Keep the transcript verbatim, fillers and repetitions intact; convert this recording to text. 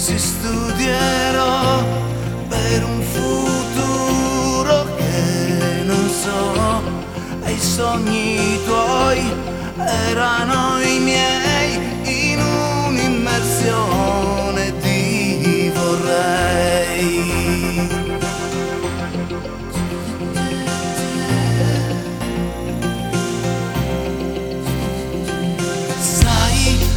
si studierò per un futuro che non so, e i sogni tuoi erano i miei.